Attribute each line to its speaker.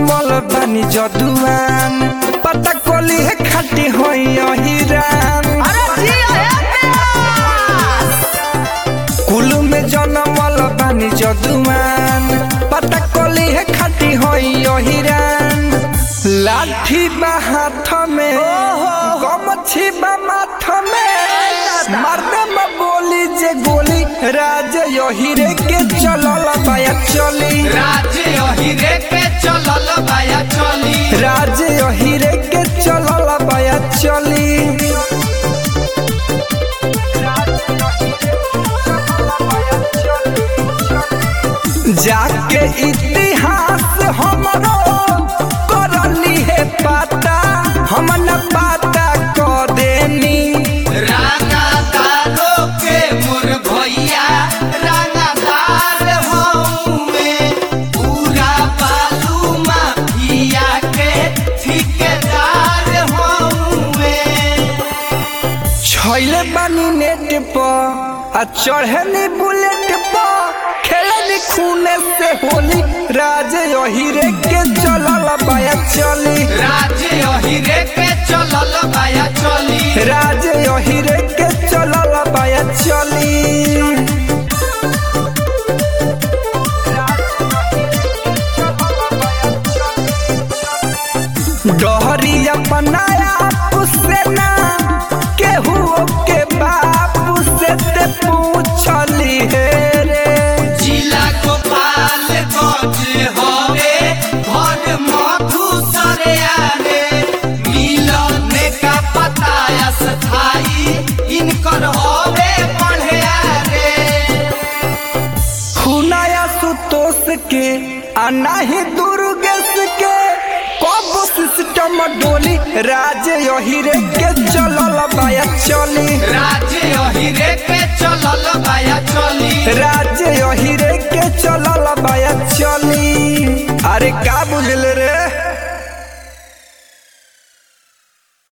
Speaker 1: जनमल बानी जदुआन पता कोली है खाटी होई हिरान कुलू में जनमल बानी जदुआन पता कोली है खाटी होई हिरान लाठी बा हाथ में गमछी बा माथ में मरदे में बोली जे गोली राज यहिरे के चलल बाया चली
Speaker 2: राज यहिरे के चलल बाया चली
Speaker 1: राज यहिरे के चलल बाया चली जाके इतिहास हमरो करली है पता हम न पता क देनी
Speaker 2: रांगादारो के मोर भैया रांगादार हउवे पूरा बालू माफिया के ठेकेदार हउवे
Speaker 1: छैले बानी नेट पर आ चढ़नी बुलेट पर खेलनी खूने से होली राज यहिरे के चलल बाया चली
Speaker 2: राज यहिरे के चलल बाया चली
Speaker 1: राज यहिरे के चलल बाया चली डहरिया बनाया पुसेना केहू के बाप से ते पूछली हे रे
Speaker 2: जिला गोपाल गंज हवे घर मधुसरे आरे मिलन का पता स्थाई इनकर हवे पढ़े आरे
Speaker 1: खुनाया सुतोष के आ नाही दुर्गेश के कब सिस्टम डोली राज यहिरे के चलल बाया चली
Speaker 2: राज यहिरे के चलल बाया चली
Speaker 1: राज यहिरे के चलल बाया